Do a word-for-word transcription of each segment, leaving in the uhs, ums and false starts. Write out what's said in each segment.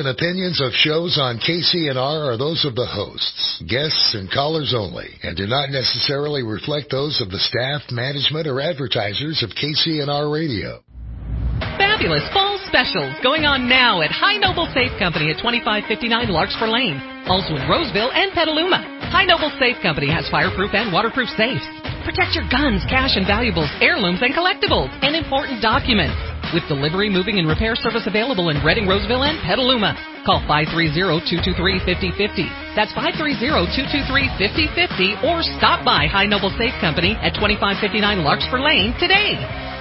and opinions of shows on K C N R are those of the hosts, guests, and callers only, and do not necessarily reflect those of the staff, management, or advertisers of K C N R Radio. Fabulous fall specials going on now at High Noble Safe Company at twenty-five fifty-nine Larkspur Lane. Also in Roseville and Petaluma. High Noble Safe Company has fireproof and waterproof safes. Protect your guns, cash and valuables, heirlooms and collectibles, and important documents. With delivery, moving, and repair service available in Reading, Roseville, and Petaluma. Call five three zero, two two three, five zero five zero. That's five three zero, two two three, five zero five zero, or stop by High Noble Safe Company at twenty-five fifty-nine Larkspur Lane today.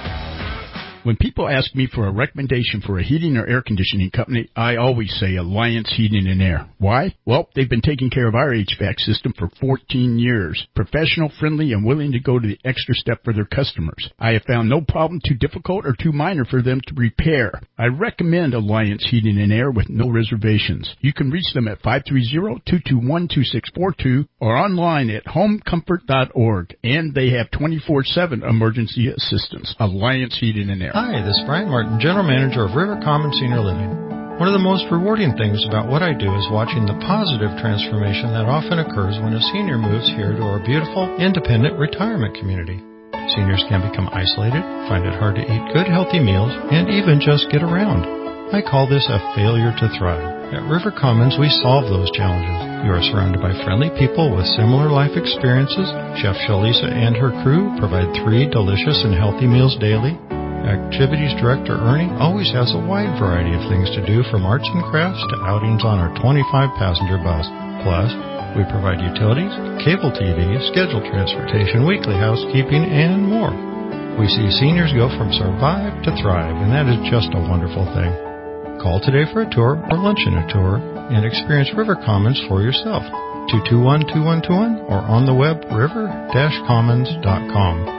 When people ask me for a recommendation for a heating or air conditioning company, I always say Alliance Heating and Air. Why? Well, they've been taking care of our H V A C system for fourteen years. Professional, friendly, and willing to go to the extra step for their customers. I have found no problem too difficult or too minor for them to repair. I recommend Alliance Heating and Air with no reservations. You can reach them at five three zero, two two one, two six four two or online at home comfort dot org. And they have twenty-four seven emergency assistance. Alliance Heating and Air. Hi, this is Brian Martin, General Manager of River Commons Senior Living. One of the most rewarding things about what I do is watching the positive transformation that often occurs when a senior moves here to our beautiful, independent retirement community. Seniors can become isolated, find it hard to eat good, healthy meals, and even just get around. I call this a failure to thrive. At River Commons, we solve those challenges. You are surrounded by friendly people with similar life experiences. Chef Shalisa and her crew provide three delicious and healthy meals daily. Activities Director Ernie always has a wide variety of things to do, from arts and crafts to outings on our twenty-five passenger bus. Plus, we provide utilities, cable T V, scheduled transportation, weekly housekeeping, and more. We see seniors go from survive to thrive, and that is just a wonderful thing. Call today for a tour or lunch in a tour and experience River Commons for yourself. two two one, two one two one or on the web river dash commons dot com.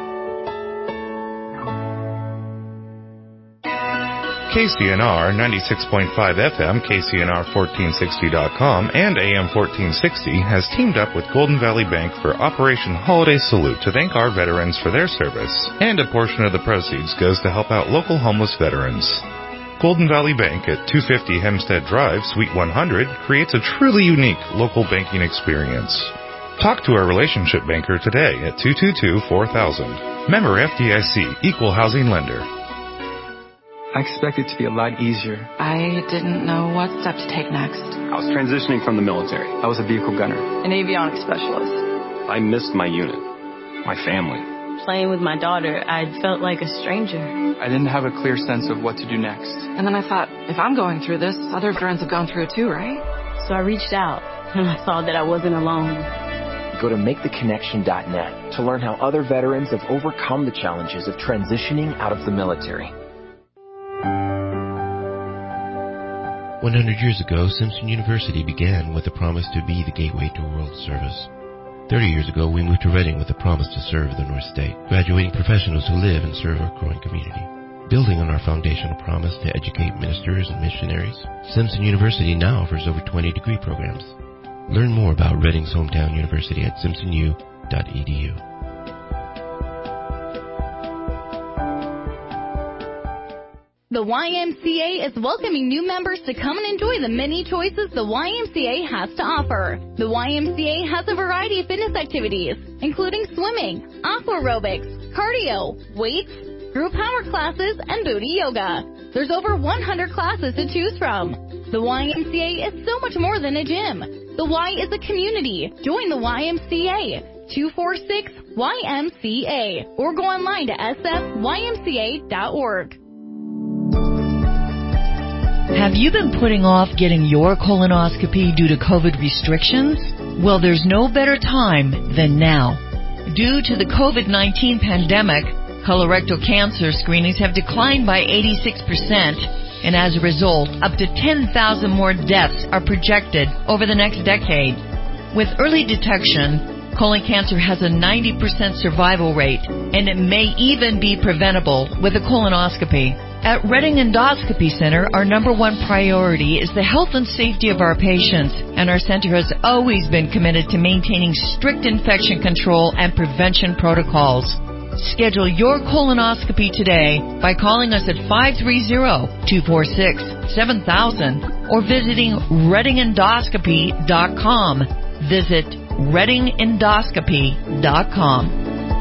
K C N R ninety-six point five F M, K C N R fourteen sixty dot com, and A M fourteen sixty has teamed up with Golden Valley Bank for Operation Holiday Salute to thank our veterans for their service, and a portion of the proceeds goes to help out local homeless veterans. Golden Valley Bank at two fifty Hempstead Drive, Suite one hundred, creates a truly unique local banking experience. Talk to our relationship banker today at two two two, four thousand. Member F D I C, Equal Housing Lender. I expected it to be a lot easier. I didn't know what step to take next. I was transitioning from the military. I was a vehicle gunner. An avionics specialist. I missed my unit, my family. Playing with my daughter, I felt like a stranger. I didn't have a clear sense of what to do next. And then I thought, if I'm going through this, other friends have gone through it too, right? So I reached out, and I saw that I wasn't alone. Go to make the connection dot net to learn how other veterans have overcome the challenges of transitioning out of the military. one hundred years ago, Simpson University began with a promise to be the gateway to world service. thirty years ago, we moved to Reading with a promise to serve the North State, graduating professionals who live and serve our growing community. Building on our foundational promise to educate ministers and missionaries, Simpson University now offers over twenty degree programs. Learn more about Reading's hometown university at simpson u dot e d u. The Y M C A is welcoming new members to come and enjoy the many choices the Y M C A has to offer. The Y M C A has a variety of fitness activities, including swimming, aqua aerobics, cardio, weights, group power classes, and booty yoga. There's over one hundred classes to choose from. The Y M C A is so much more than a gym. The Y is a community. Join the Y M C A. two four six Y M C A or go online to s f y m c a dot org. Have you been putting off getting your colonoscopy due to COVID restrictions? Well, there's no better time than now. Due to the COVID nineteen pandemic, colorectal cancer screenings have declined by eighty-six percent, and as a result, up to ten thousand more deaths are projected over the next decade. With early detection, colon cancer has a ninety percent survival rate, and it may even be preventable with a colonoscopy. At Reading Endoscopy Center, our number one priority is the health and safety of our patients, and our center has always been committed to maintaining strict infection control and prevention protocols. Schedule your colonoscopy today by calling us at five three zero, two four six, seven thousand or visiting reading endoscopy dot com. Visit reading endoscopy dot com.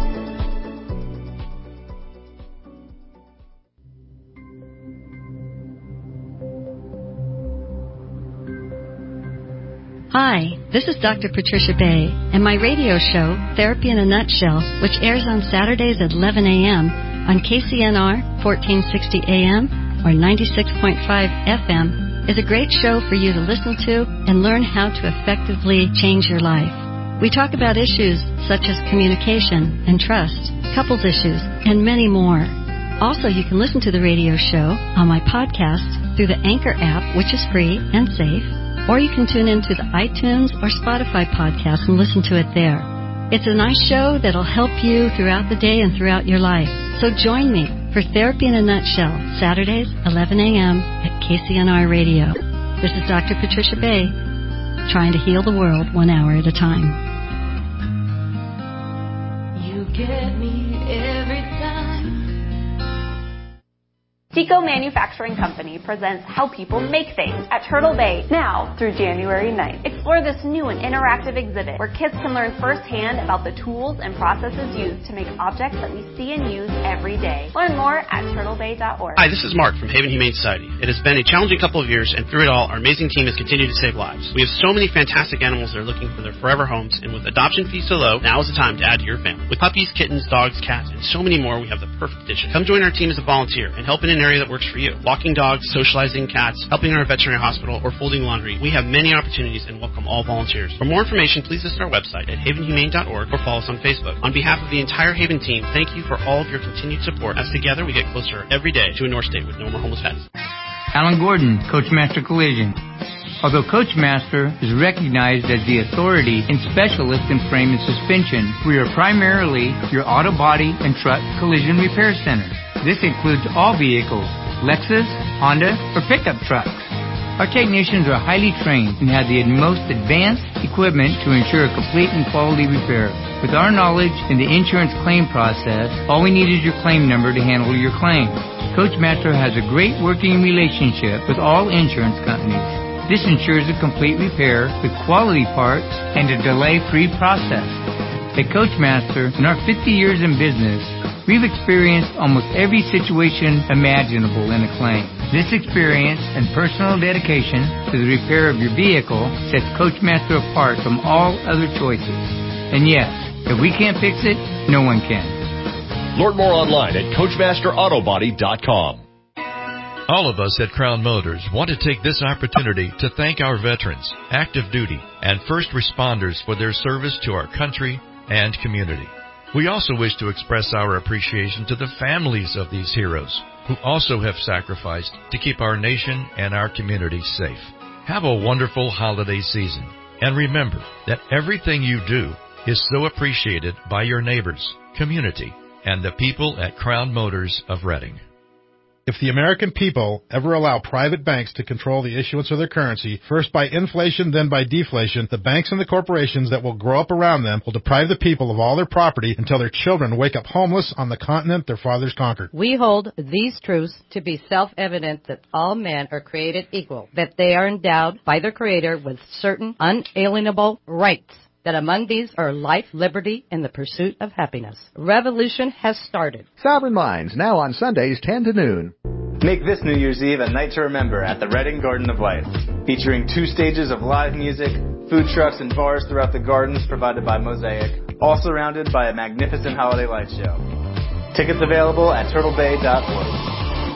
Hi, this is Doctor Patricia Bay, and my radio show, Therapy in a Nutshell, which airs on Saturdays at eleven a.m. on K C N R fourteen sixty A M or ninety-six point five F M, is a great show for you to listen to and learn how to effectively change your life. We talk about issues such as communication and trust, couples issues, and many more. Also, you can listen to the radio show on my podcast through the Anchor app, which is free and safe, or you can tune into the iTunes or Spotify podcast and listen to it there. It's a nice show that'll help you throughout the day and throughout your life. So join me for Therapy in a Nutshell, Saturdays, eleven a.m. at K C N R Radio. This is Doctor Patricia Bay, trying to heal the world one hour at a time. You get me every time. Tico Manufacturing Company presents How People Make Things at Turtle Bay now through January ninth. Explore this new and interactive exhibit where kids can learn firsthand about the tools and processes used to make objects that we see and use every day. Learn more at turtle bay dot org. Hi, this is Mark from Haven Humane Society. It has been a challenging couple of years, and through it all, our amazing team has continued to save lives. We have so many fantastic animals that are looking for their forever homes, and with adoption fees so low, now is the time to add to your family. With puppies, kittens, dogs, cats, and so many more, we have the perfect addition. Come join our team as a volunteer and help in an area that works for you. Walking dogs, socializing cats, helping in our veterinary hospital, or folding laundry. We have many opportunities and welcome all volunteers. For more information, please visit our website at haven humane dot org or follow us on Facebook. On behalf of the entire Haven team, thank you for all of your continued support, as together we get closer every day to a North State with no more homeless pets. Alan Gordon, Coachmaster Collision. Although Coachmaster is recognized as the authority and specialist in frame and suspension, we are primarily your auto body and truck collision repair center. This includes all vehicles, Lexus, Honda, or pickup trucks. Our technicians are highly trained and have the most advanced equipment to ensure a complete and quality repair. With our knowledge in the insurance claim process, all we need is your claim number to handle your claim. Coachmaster has a great working relationship with all insurance companies. This ensures a complete repair with quality parts and a delay-free process. At Coachmaster, in our fifty years in business, we've experienced almost every situation imaginable in a claim. This experience and personal dedication to the repair of your vehicle sets Coachmaster apart from all other choices. And yes, if we can't fix it, no one can. Learn more online at coachmaster auto body dot com. All of us at Crown Motors want to take this opportunity to thank our veterans, active duty, and first responders for their service to our country and community. We also wish to express our appreciation to the families of these heroes who also have sacrificed to keep our nation and our community safe. Have a wonderful holiday season, and remember that everything you do is so appreciated by your neighbors, community, and the people at Crown Motors of Reading. If the American people ever allow private banks to control the issuance of their currency, first by inflation, then by deflation, the banks and the corporations that will grow up around them will deprive the people of all their property until their children wake up homeless on the continent their fathers conquered. We hold these truths to be self-evident that all men are created equal, that they are endowed by their Creator with certain unalienable rights, that among these are life, liberty, and the pursuit of happiness. Revolution has started. Sovereign Minds, now on Sundays, ten to noon. Make this New Year's Eve a night to remember at the Reading Garden of Lights, featuring two stages of live music, food trucks and bars throughout the gardens provided by Mosaic, all surrounded by a magnificent holiday light show. Tickets available at turtle bay dot org.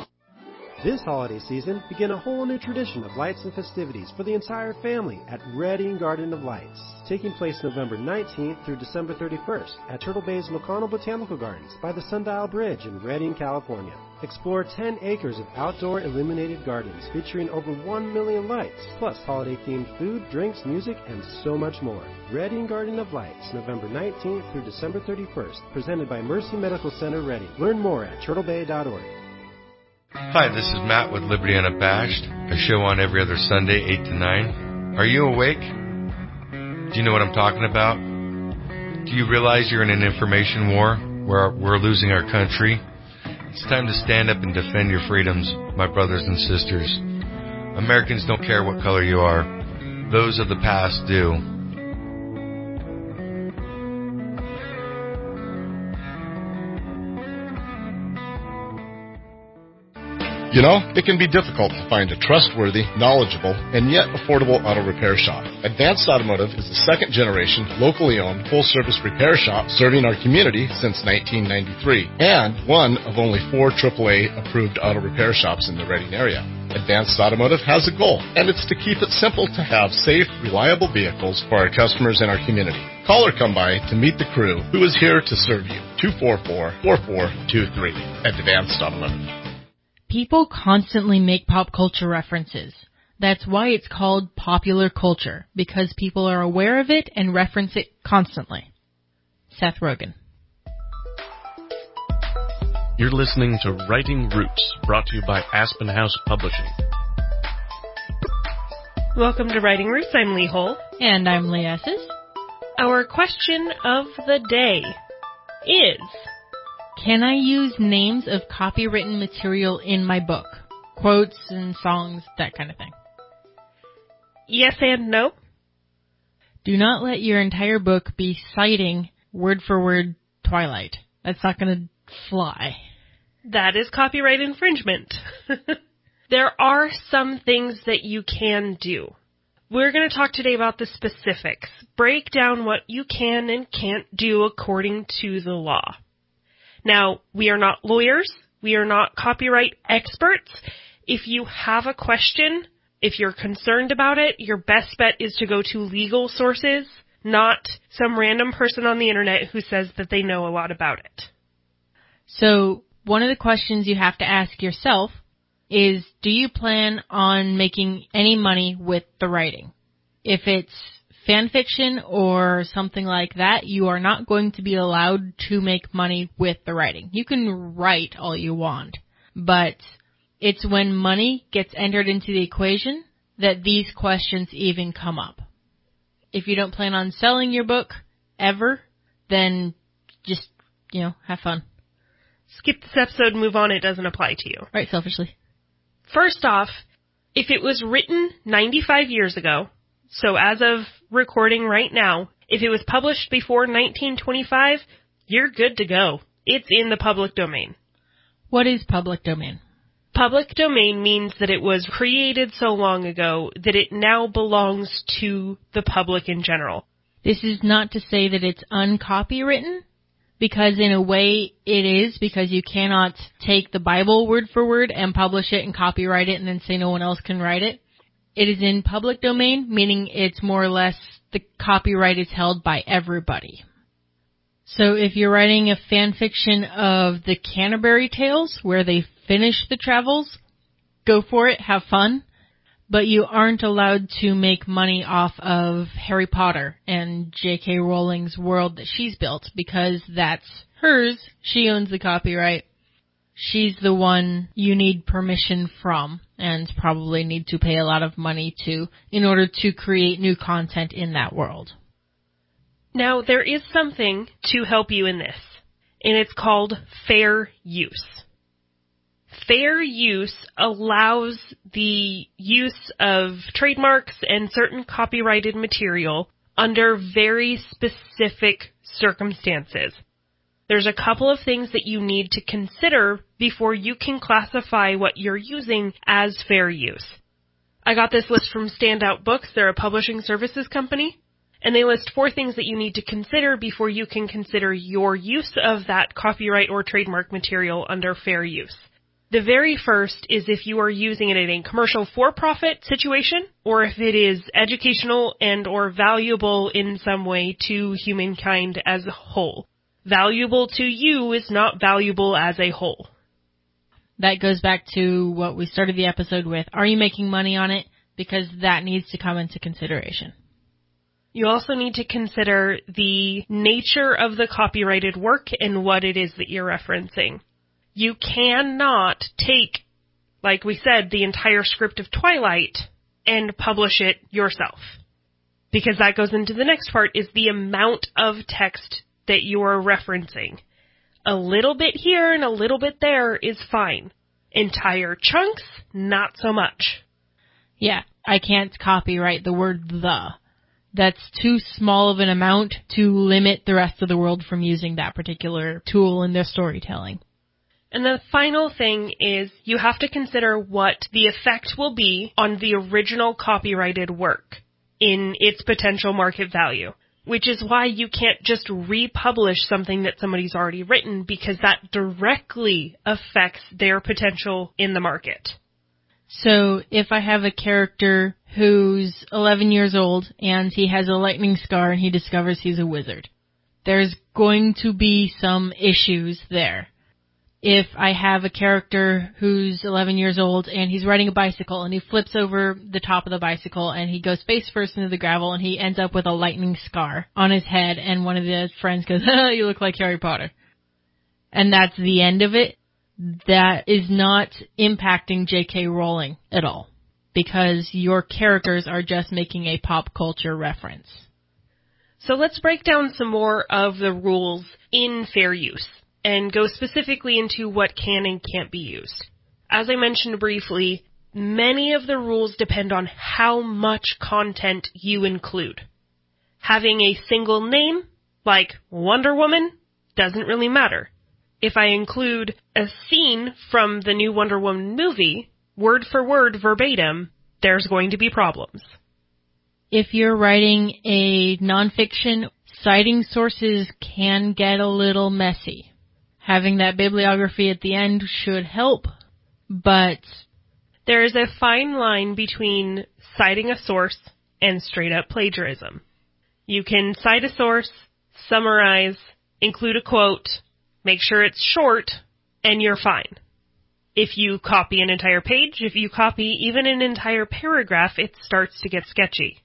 This holiday season, begin a whole new tradition of lights and festivities for the entire family at Reading Garden of Lights, taking place November nineteenth through December thirty-first at Turtle Bay's McConnell Botanical Gardens by the Sundial Bridge in Reading, California. Explore ten acres of outdoor illuminated gardens featuring over one million lights, plus holiday-themed food, drinks, music, and so much more. Reading Garden of Lights, November nineteenth through December thirty-first, presented by Mercy Medical Center, Reading. Learn more at turtle bay dot org. Hi, this is Matt with Liberty Unabashed, a show on every other Sunday, eight to nine. Are you awake? Do you know what I'm talking about? Do you realize you're in an information war? We're, we're losing our country. It's time to stand up and defend your freedoms, my brothers and sisters. Americans don't care what color you are. Those of the past do. You know, it can be difficult to find a trustworthy, knowledgeable, and yet affordable auto repair shop. Advanced Automotive is the second generation, locally owned, full-service repair shop serving our community since nineteen ninety-three, and one of only four triple A approved auto repair shops in the Reading area. Advanced Automotive has a goal, and it's to keep it simple to have safe, reliable vehicles for our customers in our community. Call or come by to meet the crew who is here to serve you. two four four, four four two three. Advanced Automotive. People constantly make pop culture references. That's why it's called popular culture, because people are aware of it and reference it constantly. Seth Rogen. You're listening to Writing Roots, brought to you by Aspen House Publishing. Welcome to Writing Roots. I'm Lee Hull. And I'm Lee Esses. Our question of the day is... Can I use names of copywritten material in my book? Quotes and songs, that kind of thing. Yes and no. Do not let your entire book be citing word for word Twilight. That's not going to fly. That is copyright infringement. There are some things that you can do. We're going to talk today about the specifics. Break down what you can and can't do according to the law. Now, we are not lawyers. We are not copyright experts. If you have a question, if you're concerned about it, your best bet is to go to legal sources, not some random person on the internet who says that they know a lot about it. So, one of the questions you have to ask yourself is, do you plan on making any money with the writing? If it's fan fiction or something like that, you are not going to be allowed to make money with the writing. You can write all you want, but it's when money gets entered into the equation that these questions even come up. If you don't plan on selling your book ever, then just, you know, have fun. Skip this episode and move on. It doesn't apply to you. Right, selfishly. First off, if it was written ninety-five years ago, so as of recording right now, if it was published before nineteen twenty-five, you're good to go. It's in the public domain. What is public domain? Public domain means that it was created so long ago that it now belongs to the public in general. This is not to say that it's uncopywritten, because in a way it is, because you cannot take the Bible word for word and publish it and copyright it and then say no one else can write it. It is in public domain, meaning it's more or less the copyright is held by everybody. So if you're writing a fan fiction of the Canterbury Tales, where they finish the travels, go for it, have fun. But you aren't allowed to make money off of Harry Potter and J K Rowling's world that she's built, because that's hers. She owns the copyright. She's the one you need permission from and probably need to pay a lot of money to in order to create new content in that world. Now, there is something to help you in this, and it's called fair use. Fair use allows the use of trademarks and certain copyrighted material under very specific circumstances. There's a couple of things that you need to consider before you can classify what you're using as fair use. I got this list from Standout Books. They're a publishing services company, and they list four things that you need to consider before you can consider your use of that copyright or trademark material under fair use. The very first is if you are using it in a commercial for-profit situation, or if it is educational and or valuable in some way to humankind as a whole. Valuable to you is not valuable as a whole. That goes back to what we started the episode with. Are you making money on it? Because that needs to come into consideration. You also need to consider the nature of the copyrighted work and what it is that you're referencing. You cannot take, like we said, the entire script of Twilight and publish it yourself. Because that goes into the next part, is the amount of text that you are referencing. A little bit here and a little bit there is fine. Entire chunks, not so much. Yeah, I can't copyright the word the. That's too small of an amount to limit the rest of the world from using that particular tool in their storytelling. And the final thing is you have to consider what the effect will be on the original copyrighted work in its potential market value, which is why you can't just republish something that somebody's already written, because that directly affects their potential in the market. So if I have a character who's eleven years old and he has a lightning scar and he discovers he's a wizard, there's going to be some issues there. If I have a character who's eleven years old and he's riding a bicycle and he flips over the top of the bicycle and he goes face first into the gravel and he ends up with a lightning scar on his head, and one of the friends goes, "Oh, you look like Harry Potter." And that's the end of it. That is not impacting J K Rowling at all, because your characters are just making a pop culture reference. So let's break down some more of the rules in fair use and go specifically into what can and can't be used. As I mentioned briefly, many of the rules depend on how much content you include. Having a single name, like Wonder Woman, doesn't really matter. If I include a scene from the new Wonder Woman movie, word for word, verbatim, there's going to be problems. If you're writing a nonfiction, citing sources can get a little messy. Having that bibliography at the end should help, but there is a fine line between citing a source and straight-up plagiarism. You can cite a source, summarize, include a quote, make sure it's short, and you're fine. If you copy an entire page, if you copy even an entire paragraph, it starts to get sketchy.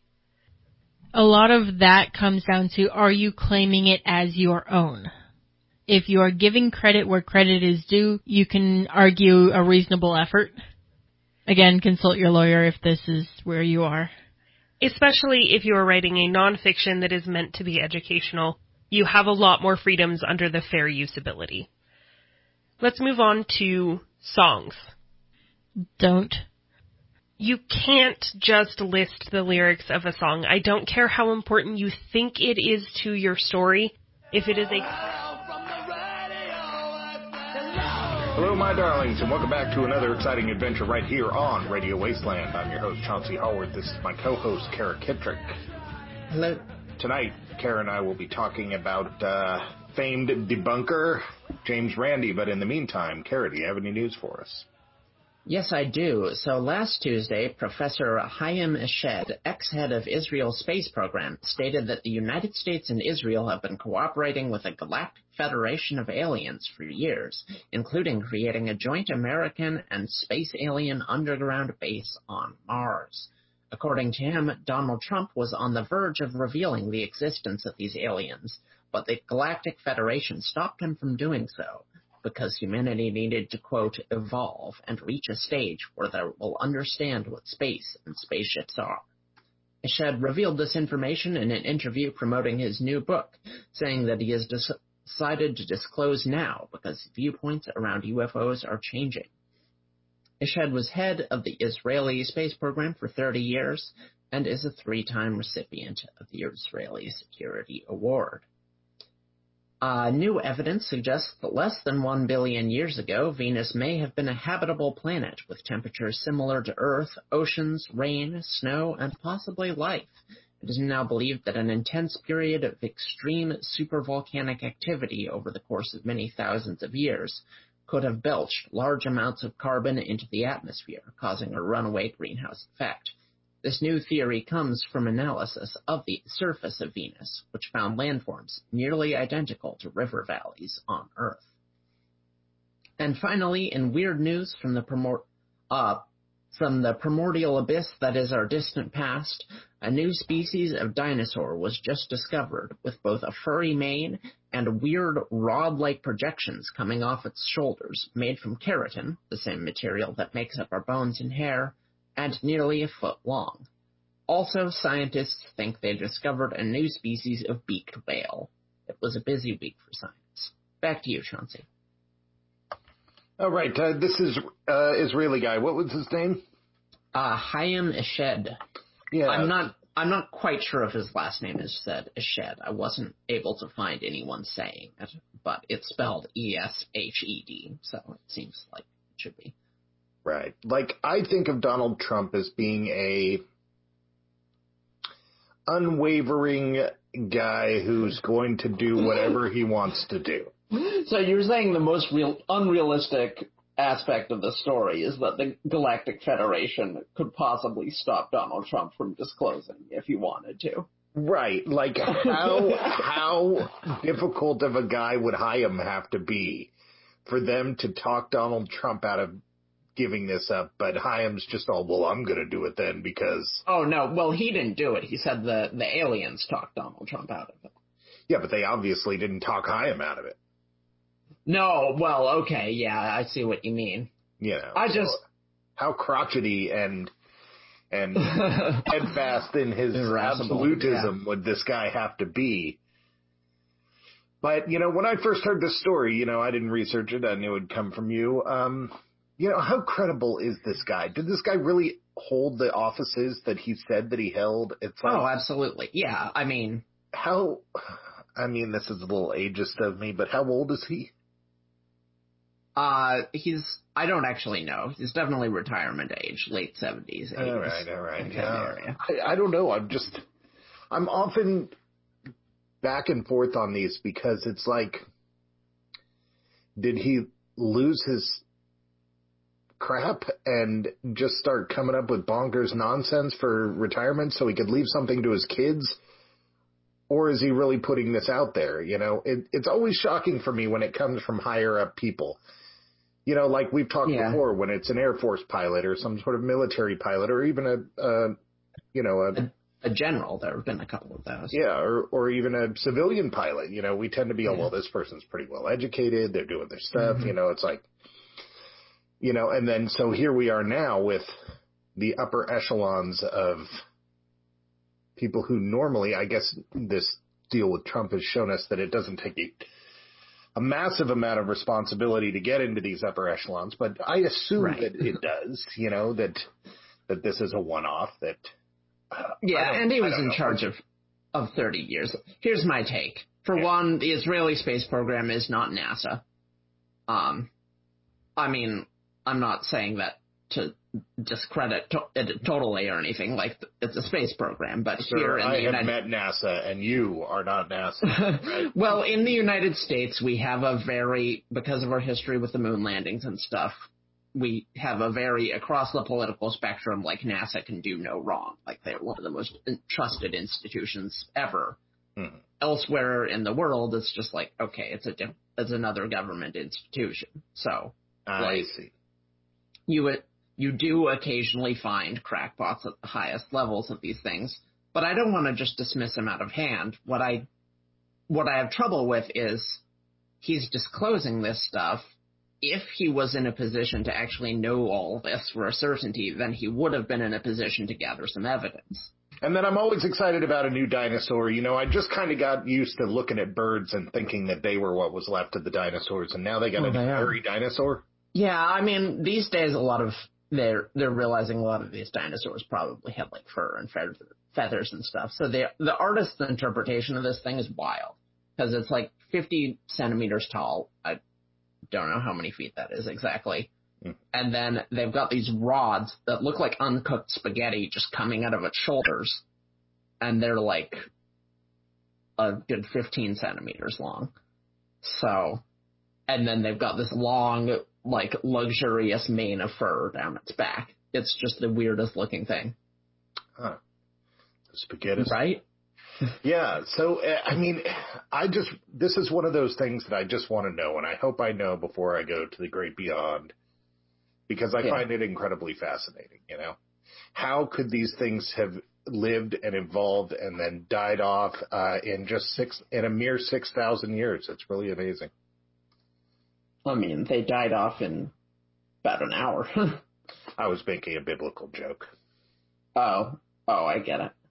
A lot of that comes down to, are you claiming it as your own? If you are giving credit where credit is due, you can argue a reasonable effort. Again, consult your lawyer if this is where you are. Especially if you are writing a nonfiction that is meant to be educational, you have a lot more freedoms under the fair use ability. Let's move on to songs. Don't. You can't just list the lyrics of a song. I don't care how important you think it is to your story. If it is a... Hello, my darlings, and welcome back to another exciting adventure right here on Radio Wasteland. I'm your host, Chauncey Howard. This is my co-host, Kara Kittrick. Hello. Tonight, Kara and I will be talking about uh, famed debunker James Randi, but in the meantime, Kara, do you have any news for us? Yes, I do. So last Tuesday, Professor Haim Eshed, ex-head of Israel's space program, stated that the United States and Israel have been cooperating with a galactic federation of aliens for years, including creating a joint American and space alien underground base on Mars. According to him, Donald Trump was on the verge of revealing the existence of these aliens, but the Galactic Federation stopped him from doing so, because humanity needed to, quote, evolve and reach a stage where they will understand what space and spaceships are. Eshed revealed this information in an interview promoting his new book, saying that he has decided to disclose now because viewpoints around U F Os are changing. Eshed was head of the Israeli space program for thirty years and is a three-time recipient of the Israeli Security Award. Uh, new evidence suggests that less than one billion years ago, Venus may have been a habitable planet with temperatures similar to Earth, oceans, rain, snow, and possibly life. It is now believed that an intense period of extreme supervolcanic activity over the course of many thousands of years could have belched large amounts of carbon into the atmosphere, causing a runaway greenhouse effect. This new theory comes from analysis of the surface of Venus, which found landforms nearly identical to river valleys on Earth. And finally, in weird news from the, primor- uh, from the primordial abyss that is our distant past, a new species of dinosaur was just discovered, with both a furry mane and weird rod-like projections coming off its shoulders, made from keratin, the same material that makes up our bones and hair, and nearly a foot long. Also, scientists think they discovered a new species of beaked whale. It was a busy week for science. Back to you, Chauncey. All right, uh, this is uh, Israeli guy. What was his name? Uh, Chaim Eshed. Yeah. I'm not I'm not quite sure if his last name is said Eshed. I wasn't able to find anyone saying it, but it's spelled E S H E D, so it seems like it should be. Right. Like, I think of Donald Trump as being a unwavering guy who's going to do whatever he wants to do. So you're saying the most real unrealistic aspect of the story is that the Galactic Federation could possibly stop Donald Trump from disclosing if he wanted to. Right. Like, how how difficult of a guy would Chaim have to be for them to talk Donald Trump out of giving this up? But Chaim's just all, well, I'm going to do it then because... Oh, no. Well, he didn't do it. He said the, the aliens talked Donald Trump out of it. Yeah, but they obviously didn't talk Chaim out of it. No, well, okay, yeah, I see what you mean. You know, I just... So how crotchety and and steadfast in his absolutism yeah. would this guy have to be? But, you know, when I first heard this story, you know, I didn't research it. I knew it would come from you. Um, you know, how credible is this guy? Did this guy really hold the offices that he said that he held? It's like, oh, absolutely. Yeah, I mean... How... I mean, this is a little ageist of me, but how old is he? Uh, he's, I don't actually know. He's definitely retirement age, late seventies, eighties. All right, all right. Yeah. I, I don't know. I'm just, I'm often back and forth on these because it's like, did he lose his crap and just start coming up with bonkers nonsense for retirement so he could leave something to his kids? Or is he really putting this out there? You know, it, it's always shocking for me when it comes from higher up people. You know, like we've talked yeah. before, when it's an Air Force pilot or some sort of military pilot or even a, uh, you know, a, a, a general. There have been a couple of those. Yeah, or, or even a civilian pilot. You know, we tend to be, yeah. oh, well, this person's pretty well educated. They're doing their stuff. Mm-hmm. You know, it's like, you know, and then so here we are now with the upper echelons of people who normally, I guess this deal with Trump has shown us that it doesn't take a, a massive amount of responsibility to get into these upper echelons, but I assume right. that it does, you know, that that this is a one-off, that... Uh, yeah, and he was in know. charge of, of thirty years. Here's my take. For yeah. one, the Israeli space program is not NASA. Um, I mean, I'm not saying that to discredit to- it totally or anything, like it's a space program, but Sir, here in I the United have met NASA and you are not NASA. Right? Well, in the United States, we have a very, because of our history with the moon landings and stuff, we have a very, across the political spectrum, like NASA can do no wrong. Like they're one of the most trusted institutions ever. Hmm. Elsewhere in the world, it's just like, okay, it's a it's another government institution. So, I like, see. You would, you do occasionally find crackpots at the highest levels of these things, but I don't want to just dismiss him out of hand. What I, what I have trouble with is he's disclosing this stuff. If he was in a position to actually know all this for a certainty, then he would have been in a position to gather some evidence. And then I'm always excited about a new dinosaur. You know, I just kind of got used to looking at birds and thinking that they were what was left of the dinosaurs, and now they got oh, a hairy dinosaur. Yeah, I mean, these days a lot of they're they're realizing a lot of these dinosaurs probably had like fur and feathers and stuff. So the the artist's interpretation of this thing is wild because it's like fifty centimeters tall. I don't know how many feet that is exactly. Mm. And then they've got these rods that look like uncooked spaghetti just coming out of its shoulders, and they're like a good fifteen centimeters long. So, and then they've got this long, like, luxurious mane of fur down its back. It's just the weirdest looking thing. Huh. Spaghetti. Right? Yeah, so, I mean, I just, this is one of those things that I just want to know, and I hope I know before I go to the great beyond, because I yeah. find it incredibly fascinating, you know? How could these things have lived and evolved and then died off uh, in just six, in a mere six thousand years? It's really amazing. I mean, they died off in about an hour. I was making a biblical joke. Oh, oh, I get it.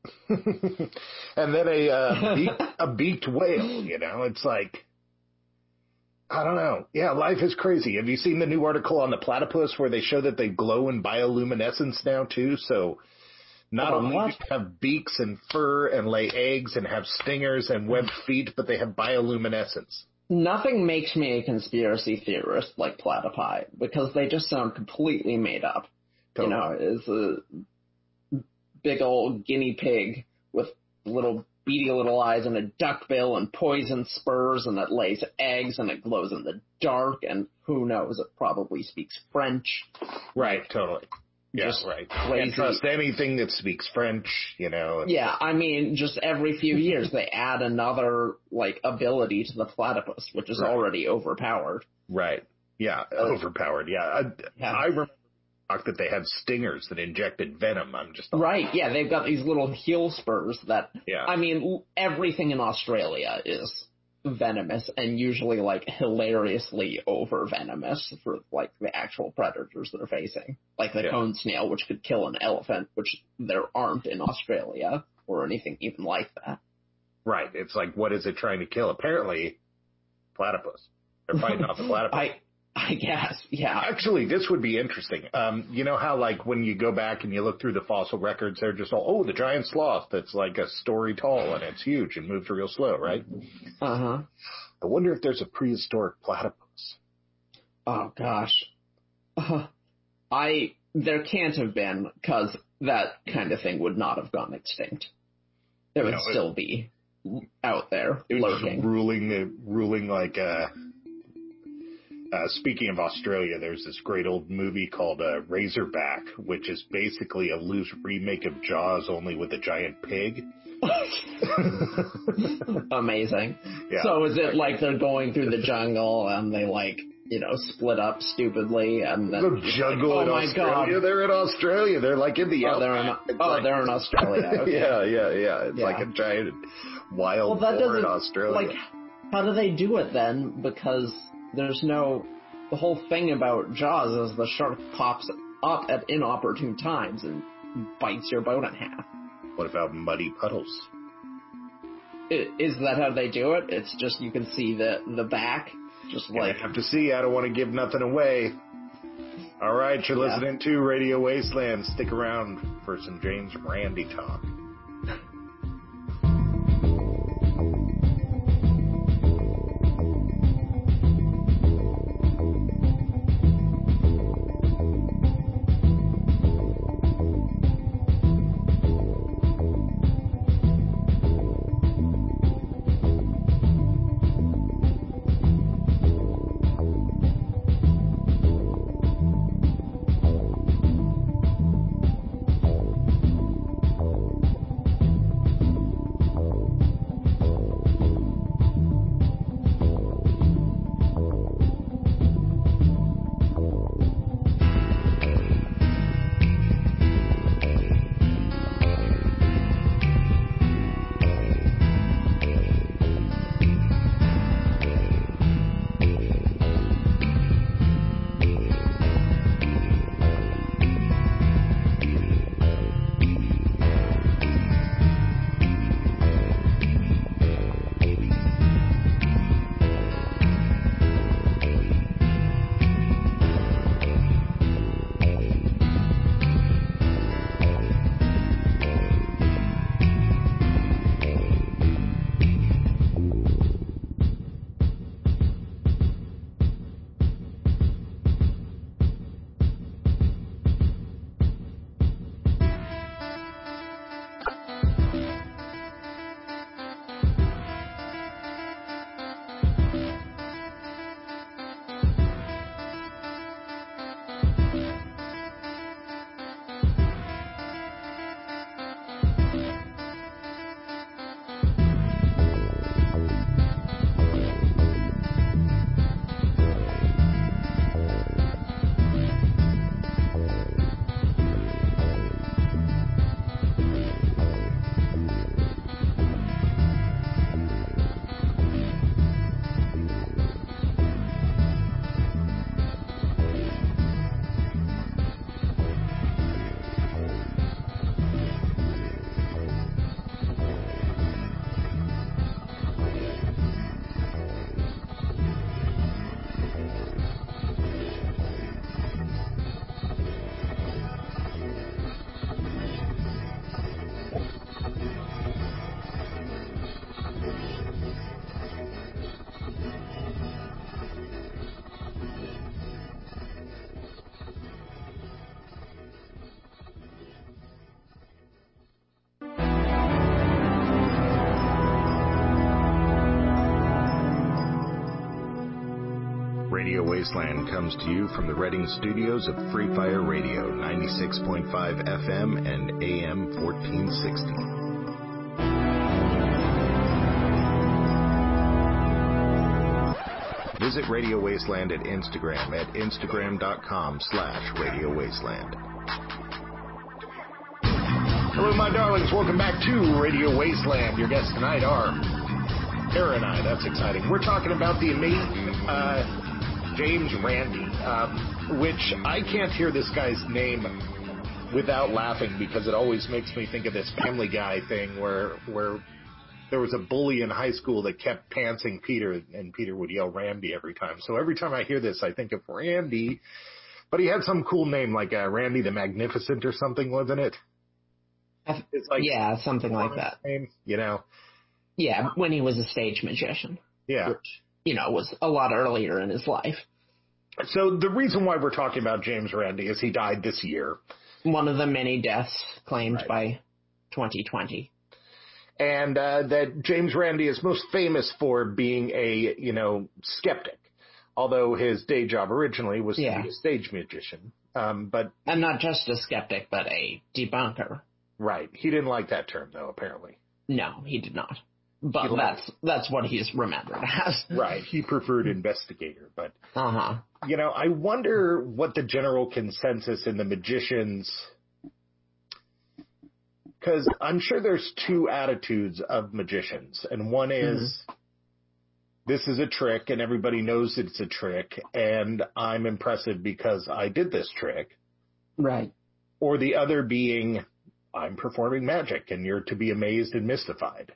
And then a uh, beak, a beaked whale, you know, it's like, I don't know. Yeah, life is crazy. Have you seen the new article on the platypus where they show that they glow in bioluminescence now, too? So not oh, only what? do they have beaks and fur and lay eggs and have stingers and webbed feet, but they have bioluminescence. Nothing makes me a conspiracy theorist like platypi, because they just sound completely made up. Totally. You know, it's a big old guinea pig with little beady little eyes and a duck bill and poison spurs, and it lays eggs and it glows in the dark, and who knows, it probably speaks French. Right, totally. Yeah, just right. Crazy. Can't trust anything that speaks French, you know. Yeah, I mean, just every few years they add another, like, ability to the platypus, which is right. already overpowered. Right. Yeah, uh, overpowered, yeah. I, yeah. I remember that they had stingers that injected venom. I'm just... Right, yeah, they've got these little heel spurs that... Yeah. I mean, everything in Australia is venomous and usually, like, hilariously over-venomous for, like, the actual predators they're facing. Like the yeah. cone snail, which could kill an elephant, which there aren't in Australia, or anything even like that. Right. It's like, what is it trying to kill? Apparently, platypus. They're fighting off the platypus. I, I guess, yeah. Actually, this would be interesting. Um, you know how, like, when you go back and you look through the fossil records, they're just all, oh, the giant sloth that's like a story tall and it's huge and moves real slow, right? Uh-huh. I wonder if there's a prehistoric platypus. Oh, gosh. Uh, I, there can't have been, because that kind of thing would not have gone extinct. It would no, still it, be out there, it lurking. Was ruling, ruling like, uh, Uh, speaking of Australia, there's this great old movie called uh, Razorback, which is basically a loose remake of Jaws, only with a giant pig. Amazing. Yeah. So is it like they're going through the jungle and they, like, you know, split up stupidly and then... The jungle like, oh in Australia? God. They're in Australia. They're like in the... Oh, they're in, oh like, they're in Australia. Okay. yeah, yeah, yeah. It's yeah. like a giant wild well, that boar in Australia. Like, how do they do it then? Because... There's no, the whole thing about Jaws is the shark pops up at inopportune times and bites your boat in half. What about muddy puddles? Is that how they do it? It's just you can see the, the back, just like... I have to see, I don't want to give nothing away. Alright, you're yeah. listening to Radio Wasteland. Stick around for some James Randi talk. Radio Wasteland comes to you from the Reading studios of Free Fire Radio, ninety-six point five F M and A M fourteen sixty. Visit Radio Wasteland at Instagram at instagram.com slash Radio Wasteland. Hello, my darlings. Welcome back to Radio Wasteland. Your guests tonight are Tara and I. That's exciting. We're talking about the amazing uh, James Randi, um, which I can't hear this guy's name without laughing because it always makes me think of this Family Guy thing where where there was a bully in high school that kept pantsing Peter, and Peter would yell Randy every time. So every time I hear this, I think of Randy. But he had some cool name like uh, Randy the Magnificent or something, wasn't it? It's like yeah, something like that. Name, you know? Yeah, when he was a stage magician. Yeah. Which, you know, was a lot earlier in his life. So the reason why we're talking about James Randi is he died this year. One of the many deaths claimed right. by twenty twenty. And uh, that James Randi is most famous for being a, you know, skeptic. Although his day job originally was yeah. to be a stage magician. Um, but And not just a skeptic, but a debunker. Right. He didn't like that term, though, apparently. No, he did not. But that's that's what he's remembered as. Right. He preferred investigator. But, uh-huh. you know, I wonder what the general consensus in the magicians... Because I'm sure there's two attitudes of magicians. And one is, mm-hmm. this is a trick, and everybody knows it's a trick, and I'm impressive because I did this trick. Right. Or the other being... I'm performing magic, and you're to be amazed and mystified.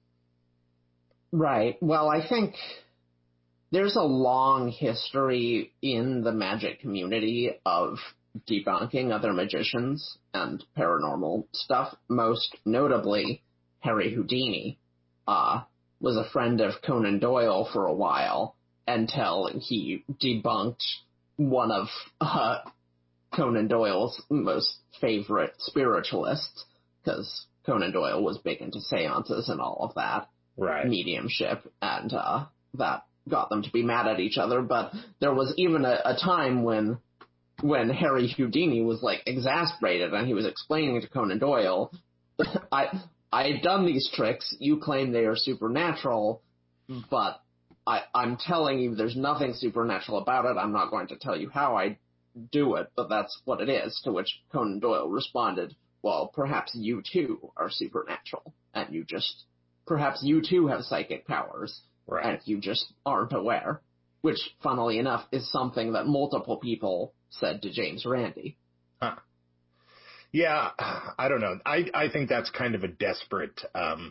Right. Well, I think there's a long history in the magic community of debunking other magicians and paranormal stuff. Most notably, Harry Houdini uh, was a friend of Conan Doyle for a while until he debunked one of... Uh, Conan Doyle's most favorite spiritualists, because Conan Doyle was big into seances and all of that, right. mediumship, and uh, that got them to be mad at each other. But there was even a, a time when when Harry Houdini was like exasperated, and he was explaining to Conan Doyle, I I've done these tricks, you claim they are supernatural, but I, I'm telling you there's nothing supernatural about it. I'm not going to tell you how I do it, but that's what it is. To which Conan Doyle responded, well, perhaps you too are supernatural, and you just, perhaps you too have psychic powers, right. and you just aren't aware. Which, funnily enough, is something that multiple people said to James Randi. Huh. Yeah, I don't know. I, I think that's kind of a desperate, um,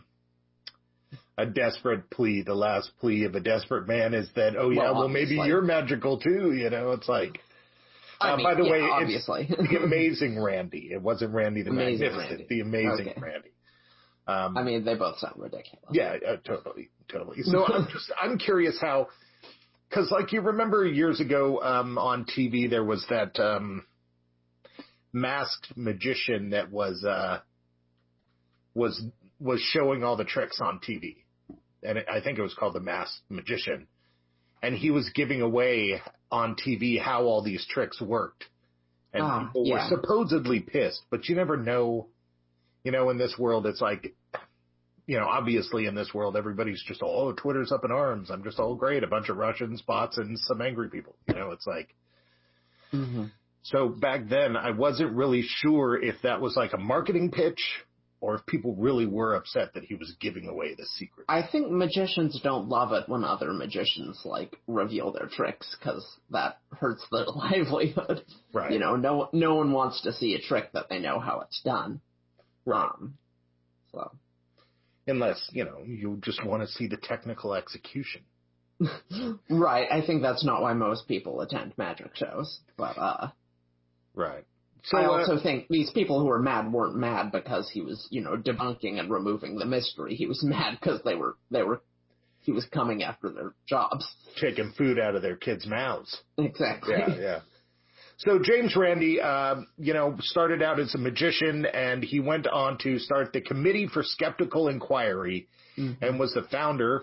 a desperate plea. The last plea of a desperate man is that, oh yeah, well, well maybe you're magical too, you know, it's like, I uh, mean, by the yeah, way, obviously. it's the Amazing Randy. It wasn't Randy the Amazing Magnificent. Randy. The Amazing okay. Randy. Um, I mean, they both sound ridiculous. Yeah, uh, totally, totally. So I'm just, I'm curious how, because like you remember years ago um, on T V there was that um, masked magician that was uh, was was showing all the tricks on T V, and it, I think it was called The Masked Magician. And he was giving away on T V how all these tricks worked. And ah, people yeah. were supposedly pissed, but you never know, you know, in this world, it's like, you know, obviously in this world, everybody's just, oh, Twitter's up in arms. I'm just all great. A bunch of Russians, bots, and some angry people. You know, it's like, mm-hmm. So back then, I wasn't really sure if that was like a marketing pitch or if people really were upset that he was giving away the secret. I think magicians don't love it when other magicians, like, reveal their tricks, because that hurts their livelihood. Right. You know, no no one wants to see a trick that they know how it's done. Right. Um, so. Unless, you know, you just want to see the technical execution. Right. I think that's not why most people attend magic shows, but, uh... Right. So, I also uh, think these people who were mad weren't mad because he was, you know, debunking and removing the mystery. He was mad because they were, they were, he was coming after their jobs. Taking food out of their kids' mouths. Exactly. Yeah, yeah. So James Randi, uh, you know, started out as a magician, and he went on to start the Committee for Skeptical Inquiry, mm-hmm. and was the founder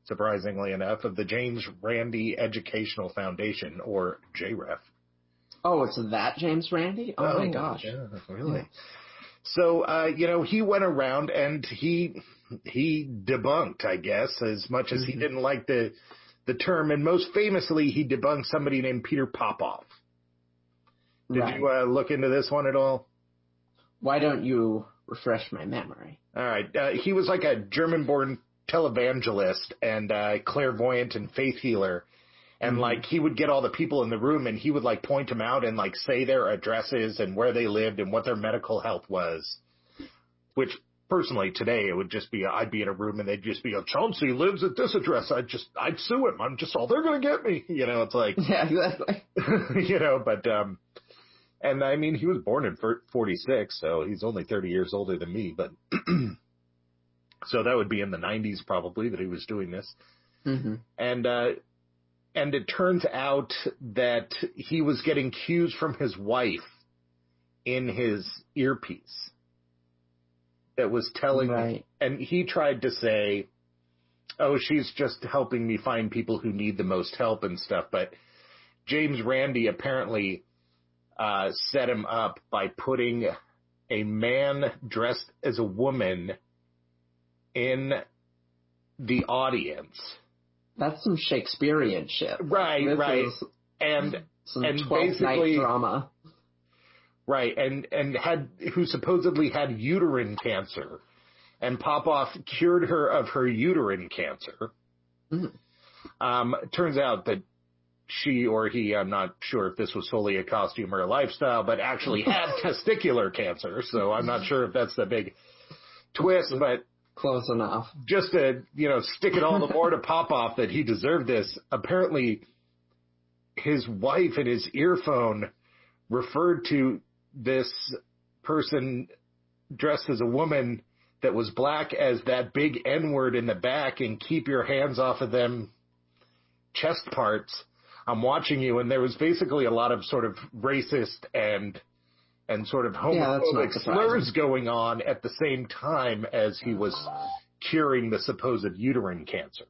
surprisingly enough, of the James Randi Educational Foundation, or J R E F. Oh, it's that James Randi? Oh, oh my gosh. Yeah, really? Yeah. So, uh, you know, he went around and he he debunked, I guess, as much as mm-hmm. he didn't like the the term, and most famously, he debunked somebody named Peter Popoff. Did right. you uh, look into this one at all? Why don't you refresh my memory? All right. Uh, he was like a German-born televangelist and uh, clairvoyant and faith healer. And, mm-hmm. like, he would get all the people in the room and he would, like, point them out and, like, say their addresses and where they lived and what their medical health was. Which, personally, today, it would just be, I'd be in a room and they'd just be, oh, Chauncey lives at this address. I'd just, I'd sue him. I'm just all they're going to get me. You know, it's like. Yeah, exactly. You know, but, um, and I mean, he was born in forty-six, so he's only thirty years older than me, but. So that would be in the nineties probably that he was doing this. Mm-hmm. And, uh, And it turns out that he was getting cues from his wife in his earpiece that was telling right. him. And he tried to say, oh, she's just helping me find people who need the most help and stuff. But James Randi apparently uh, set him up by putting a man dressed as a woman in the audience. That's some Shakespearean shit. Right, this right. And, some and twelfth basically, night drama. Right, and, and had, who supposedly had uterine cancer. And Popoff cured her of her uterine cancer. Mm. Um, turns out that she or he, I'm not sure if this was solely a costume or a lifestyle, but actually had testicular cancer. So I'm not sure if that's the big twist, but. Close enough. Just to, you know, stick it all the more to Popoff that he deserved this. Apparently, his wife in his earphone referred to this person dressed as a woman that was black as that big N-word in the back and keep your hands off of them chest parts. I'm watching you. And there was basically a lot of sort of racist and and sort of homophobic yeah, slurs going on at the same time as he was curing the supposed uterine cancer.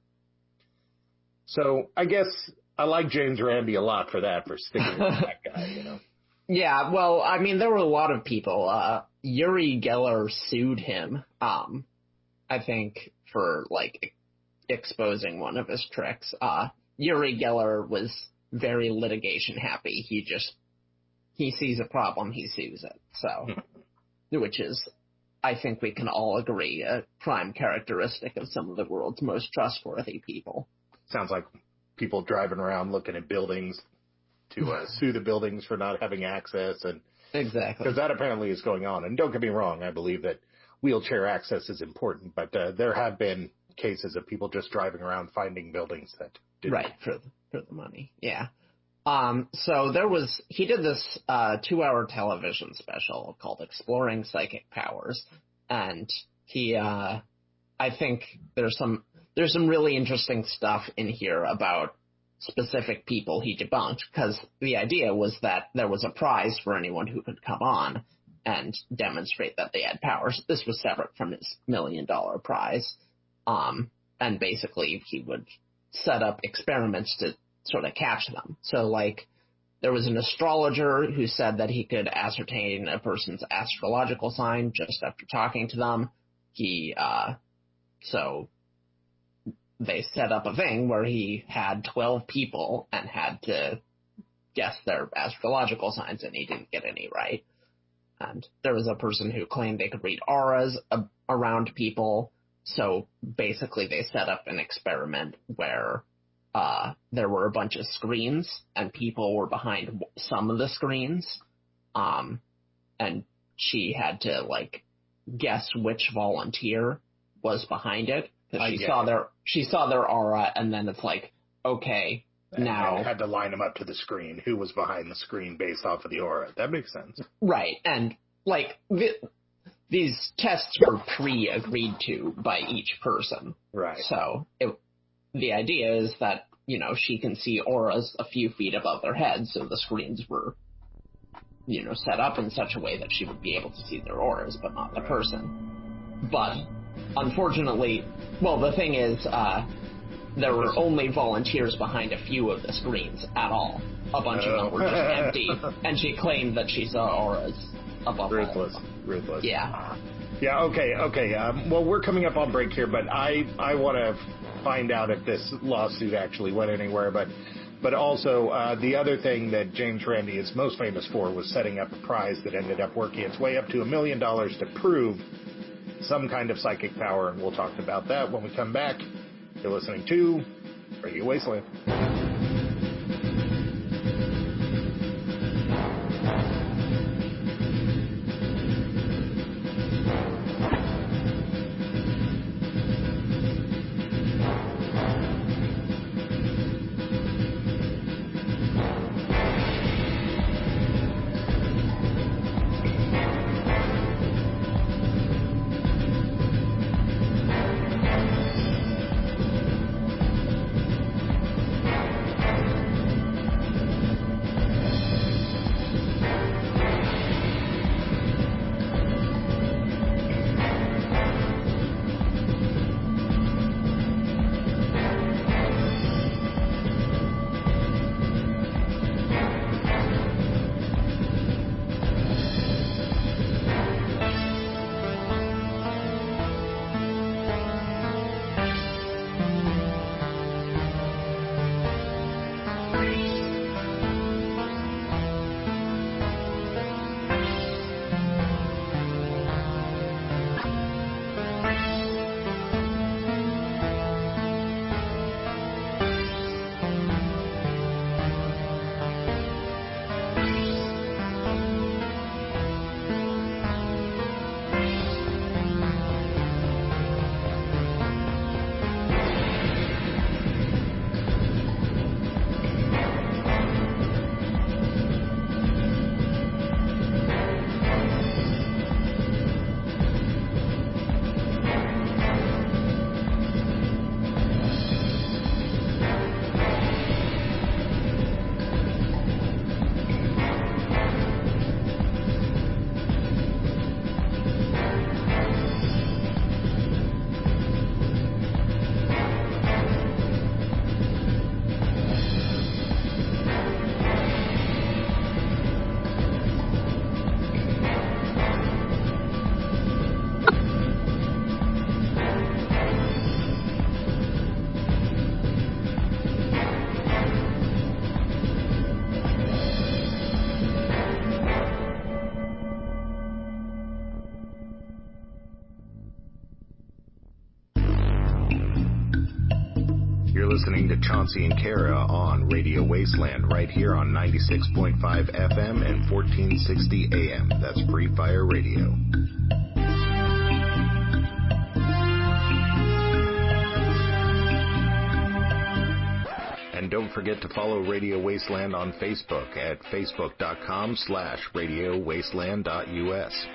So I guess I like James Randi a lot for that, for sticking with that guy, you know. Yeah, well, I mean, there were a lot of people. Uh, Uri Geller sued him, um, I think, for, like, exposing one of his tricks. Uh, Uri Geller was very litigation happy. He just He sees a problem, he sues it. So, which is, I think we can all agree, a prime characteristic of some of the world's most trustworthy people. Sounds like people driving around looking at buildings to uh, sue the buildings for not having access. And exactly. Because that apparently is going on. And don't get me wrong, I believe that wheelchair access is important, but uh, there have been cases of people just driving around finding buildings that didn't. Right, for the, for the money, yeah. Um, so there was, he did this, uh, two hour television special called Exploring Psychic Powers. And he, uh, I think there's some, there's some really interesting stuff in here about specific people he debunked, because the idea was that there was a prize for anyone who could come on and demonstrate that they had powers. This was separate from his million dollar prize. Um, and basically he would set up experiments to sort of catch them. So, like, there was an astrologer who said that he could ascertain a person's astrological sign just after talking to them. He, uh, so they set up a thing where he had twelve people and had to guess their astrological signs, and he didn't get any right. And there was a person who claimed they could read auras a- around people. So basically they set up an experiment where Uh, there were a bunch of screens, and people were behind some of the screens, um, and she had to, like, guess which volunteer was behind it, because she saw it. their, she saw their aura, and then it's like, okay, and, now... And had to line them up to the screen, who was behind the screen based off of the aura. That makes sense. Right, and, like, th- these tests were pre-agreed to by each person. Right. So, it... The idea is that, you know, she can see auras a few feet above their heads, so the screens were, you know, set up in such a way that she would be able to see their auras, but not the person. But, unfortunately, well, the thing is, uh, There were only volunteers behind a few of the screens at all. A bunch of them were just empty, and she claimed that she saw auras above Ruthless. all of them. Ruthless. Yeah. Yeah, okay, okay. Um, well, we're coming up on break here, but I, I want to find out if this lawsuit actually went anywhere. But but also, uh, the other thing that James Randi is most famous for was setting up a prize that ended up working its way up to a million dollars to prove some kind of psychic power, and we'll talk about that when we come back. You're listening to Radio Wasteland. Listening to Chauncey and Kara on Radio Wasteland right here on ninety-six point five F M and fourteen sixty A M. That's Free Fire Radio. And don't forget to follow Radio Wasteland on Facebook at facebook.com slash radio wasteland dot us.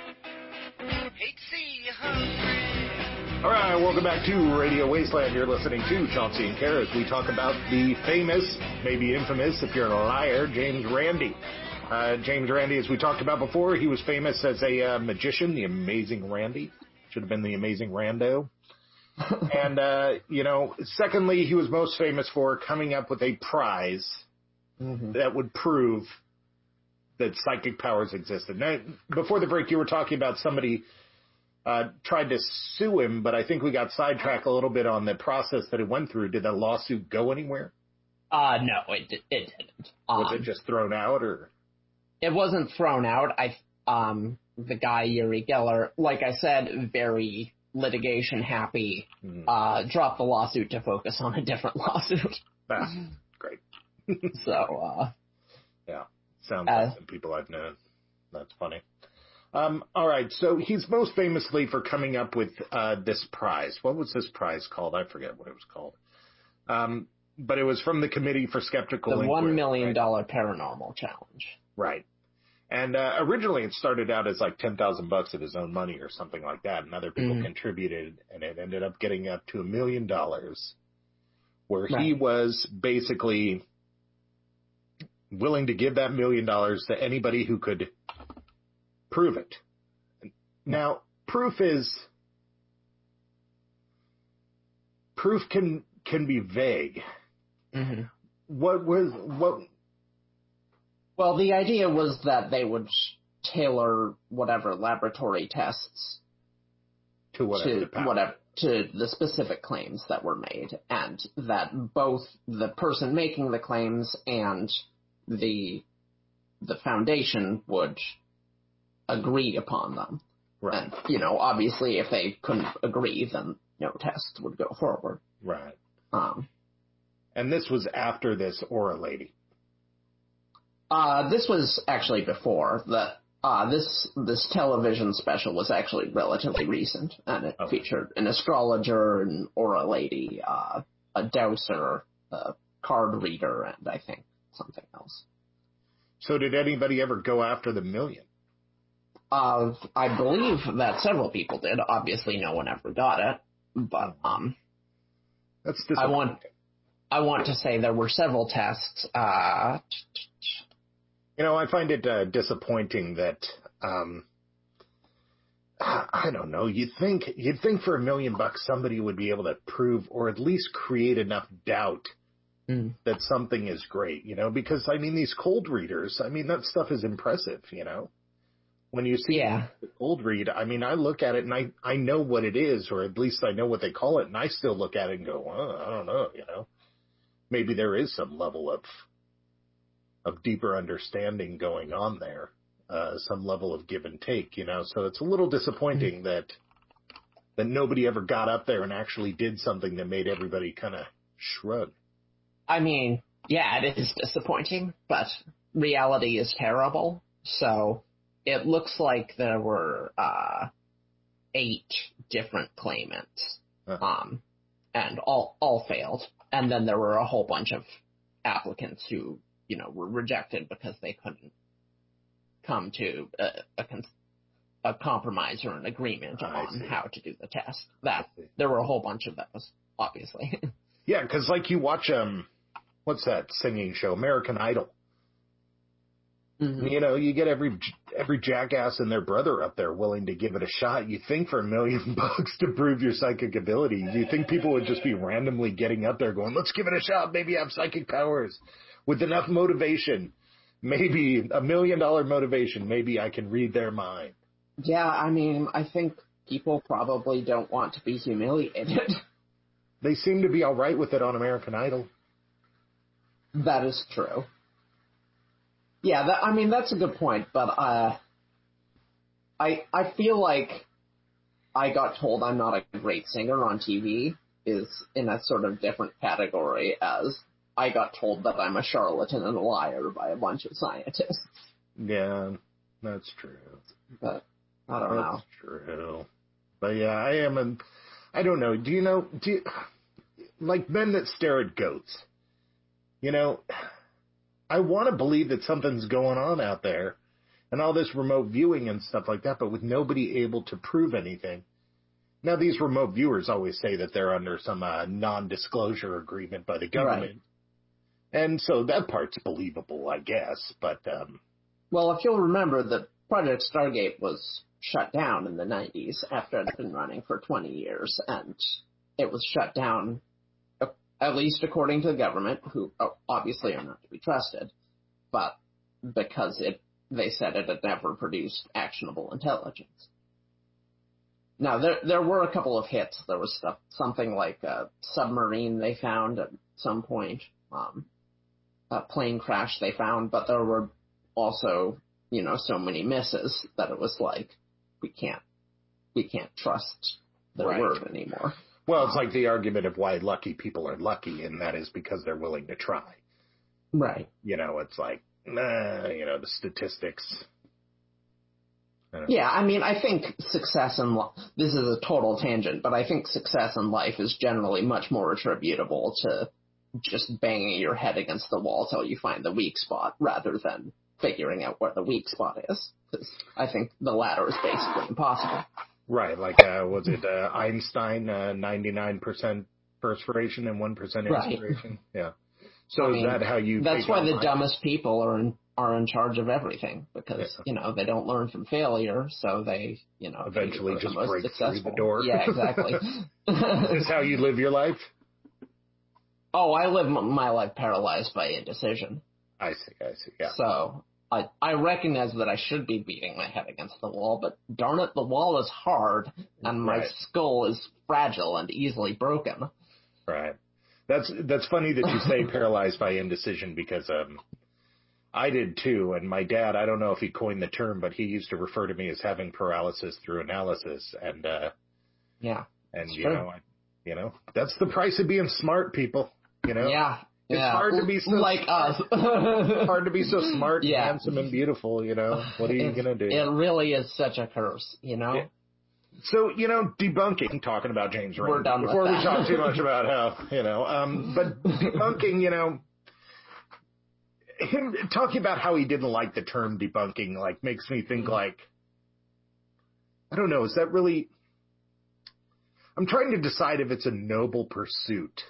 All right, welcome back to Radio Wasteland. You're listening to Chauncey and Kara as we talk about the famous, maybe infamous, if you're a liar, James Randi. Uh, James Randi, as we talked about before, he was famous as a uh, magician, the Amazing Randi. Should have been the Amazing Rando. And, uh, you know, secondly, he was most famous for coming up with a prize mm-hmm. that would prove that psychic powers existed. Now, before the break, you were talking about somebody Uh, tried to sue him, but I think we got sidetracked a little bit on the process that it went through. Did the lawsuit go anywhere? Uh, no, it it didn't. Um, Was it just thrown out, or? It wasn't thrown out. I um the guy Uri Geller, like I said, very litigation happy. Mm. Uh, dropped the lawsuit to focus on a different lawsuit. Ah, great. so, uh, yeah, sounds uh, like some people I've known. That's funny. Um, all right, so he's most famously for coming up with uh, this prize. What was this prize called? I forget what it was called. Um, but it was from the Committee for Skeptical The Inquiry, one million dollars right? Paranormal Challenge. Right. And uh, originally it started out as like ten thousand bucks of his own money or something like that, and other people mm-hmm. contributed, and it ended up getting up to a million dollars, where right. he was basically willing to give that million dollars to anybody who could prove it. Now, proof is proof can can be vague. Mm-hmm. What was what? Well, the idea was that they would tailor whatever laboratory tests to whatever, to, whatever to the specific claims that were made, and that both the person making the claims and the the foundation would agree upon them. Right. And, you know, obviously, if they couldn't agree, then no test would go forward. Right. Um. And this was after this Aura lady. Uh, this was actually before. The, uh, this this television special was actually relatively recent, and it okay. featured an astrologer, an Aura lady, uh, a dowser, a card reader, and I think something else. So did anybody ever go after the million? Uh, I believe that several people did. Obviously, no one ever got it, but um, that's I want I want to say there were several tests. Uh, you know, I find it uh, disappointing that um, I don't know. You'd think you'd think for a million bucks somebody would be able to prove or at least create enough doubt mm. that something is great. You know, because I mean these cold readers. I mean that stuff is impressive. You know. When you see yeah. the cold read, I mean, I look at it and I, I know what it is, or at least I know what they call it, and I still look at it and go, well, I don't know, you know. Maybe there is some level of of deeper understanding going on there, uh, some level of give and take, you know. So it's a little disappointing mm-hmm. that that nobody ever got up there and actually did something that made everybody kind of shrug. I mean, yeah, it is disappointing, but reality is terrible, so... It looks like there were uh, eight different claimants, uh-huh. um, and all all failed. And then there were a whole bunch of applicants who, you know, were rejected because they couldn't come to a, a, a compromise or an agreement I on see. how to do the test. That there were a whole bunch of those, obviously. Yeah, because like you watch um, what's that singing show, American Idol. Mm-hmm. You know, you get every every jackass and their brother up there willing to give it a shot. You think for a million bucks to prove your psychic ability, you think people would just be randomly getting up there going, let's give it a shot, maybe I have psychic powers. With enough motivation, maybe a million dollar motivation, maybe I can read their mind. Yeah, I mean, I think people probably don't want to be humiliated. They seem to be all right with it on American Idol. That is true. Yeah, that, I mean, that's a good point, but uh, I I feel like I got told I'm not a great singer on T V is in a sort of different category as I got told that I'm a charlatan and a liar by a bunch of scientists. Yeah, that's true. But I don't that's know. That's true. But yeah, I am an, I don't know, do you know, do you, like men that stare at goats, you know... I want to believe that something's going on out there and all this remote viewing and stuff like that, but with nobody able to prove anything. Now, these remote viewers always say that they're under some uh, non-disclosure agreement by the government. Right. And so that part's believable, I guess, but... Um, well, if you'll remember, the Project Stargate was shut down in the nineties after it had been running for twenty years, and it was shut down... at least according to the government, who obviously are not to be trusted, but because it, they said it had never produced actionable intelligence. Now, there there were a couple of hits. There was stuff, something like a submarine they found at some point, um, a plane crash they found, but there were also, you know, so many misses that it was like, we can't, we can't trust their right. word anymore. Well, it's like the argument of why lucky people are lucky, and that is because they're willing to try. Right. You know, it's like, nah, you know, the statistics. I yeah, I mean, I think success in life, this is a total tangent, but I think success in life is generally much more attributable to just banging your head against the wall till you find the weak spot, rather than figuring out where the weak spot is. Because I think the latter is basically impossible. Right, like, uh, was it uh, Einstein, uh, ninety-nine percent perspiration and one percent inspiration? Right. Yeah. So I is mean, that how you... That's why the mind? dumbest people are in, are in charge of everything, because, yeah. you know, they don't learn from failure, so they, you know... Eventually just break successful. through the door. Yeah, exactly. Is this how you live your life? Oh, I live my life paralyzed by indecision. I see, I see, yeah. So, I I recognize that I should be beating my head against the wall, but darn it, the wall is hard, and my right. skull is fragile and easily broken. Right. That's that's funny that you say paralyzed by indecision, because um, I did too, and my dad, I don't know if he coined the term, but he used to refer to me as having paralysis through analysis, and uh, yeah, and you true. know, I, you know, that's the price of being smart, people. You know, yeah, it's yeah. hard to be so like smart. us. hard to be so smart, yeah. and handsome, and beautiful. You know, what are you it, gonna do? It really is such a curse, you know. Yeah. So, you know, debunking, talking about James Randi. We're done with Before we that. talk too much about how, you know, um, but debunking, you know, him talking about how he didn't like the term debunking, like, makes me think, like, I don't know, is that really, I'm trying to decide if it's a noble pursuit.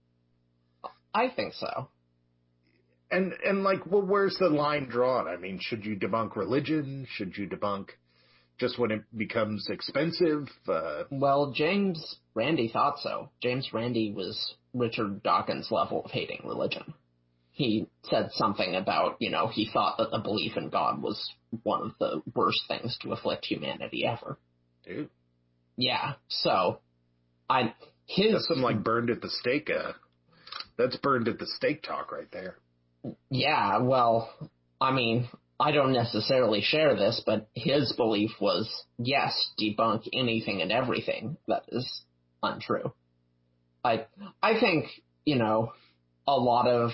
I think so. And, and like, well, where's the line drawn? I mean, should you debunk religion? Should you debunk just when it becomes expensive? Uh, well, James Randi thought so. James Randi was Richard Dawkins' level of hating religion. He said something about, you know, he thought that the belief in God was one of the worst things to afflict humanity ever. Dude. Yeah, so, I, his... That's some, like, burned at the stake, uh, that's burned at the stake talk right there. Yeah, well, I mean, I don't necessarily share this, but his belief was, yes, debunk anything and everything that is untrue. I, I think, you know, a lot of,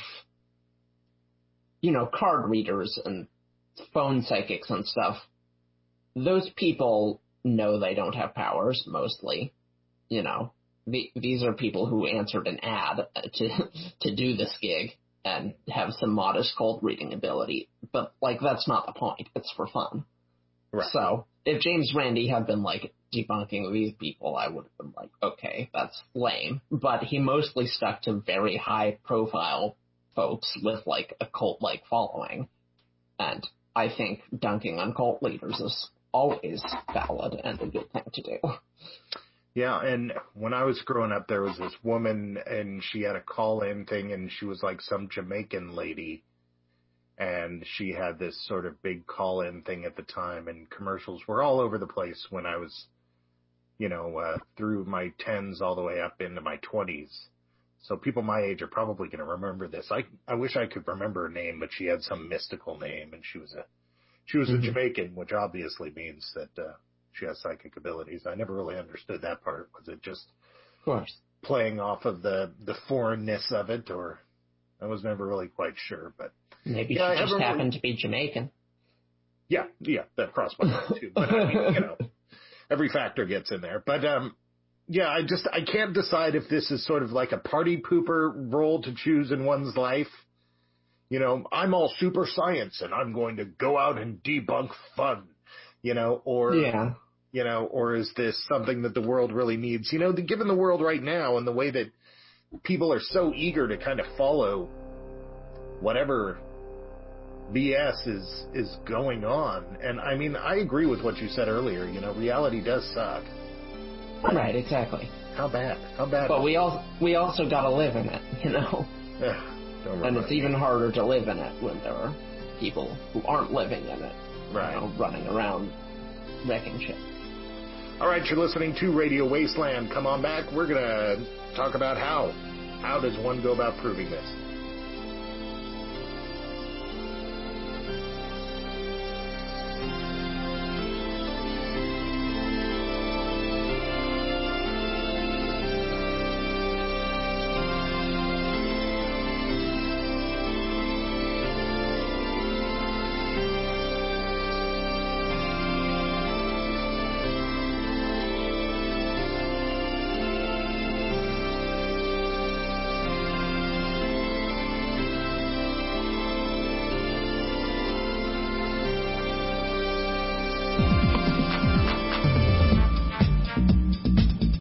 you know, card readers and phone psychics and stuff, those people know they don't have powers, mostly. You know, the, these are people who answered an ad to, to do this gig and have some modest cold reading ability. But, like, that's not the point. It's for fun. Right. So, if James Randi had been, like, debunking these people, I would have been like, okay, that's lame. But he mostly stuck to very high-profile folks with, like, a cult-like following. And I think dunking on cult leaders is always valid and a good thing to do. Yeah, and when I was growing up, there was this woman, and she had a call-in thing, and she was like some Jamaican lady, and she had this sort of big call-in thing at the time, and commercials were all over the place when I was, you know, uh, through my tens all the way up into my twenties. So people my age are probably going to remember this. I I wish I could remember her name, but she had some mystical name, and she was a she was Mm-hmm. a Jamaican, which obviously means that uh, she has psychic abilities. I never really understood that part. Was it just of course playing off of the the foreignness of it, or I was never really quite sure. But maybe yeah, she just really, happened to be Jamaican. Yeah, yeah, that crossed my mind too. But I mean, you know, every factor gets in there. But um, yeah, I just I can't decide if this is sort of like a party pooper role to choose in one's life. You know, I'm all super science and I'm going to go out and debunk fun. You know, or yeah. You know, or is this something that the world really needs? You know, the, given the world right now and the way that people are so eager to kind of follow whatever B S is is going on. And I mean, I agree with what you said earlier. You know, reality does suck. Right, exactly. How bad? How bad? But we all we also got to live in it, you know. Don't and it's me. even harder to live in it when there are people who aren't living in it, right? You know, running around wrecking shit. All right, you're listening to Radio Wasteland. Come on back. We're gonna talk about how how does one go about proving this.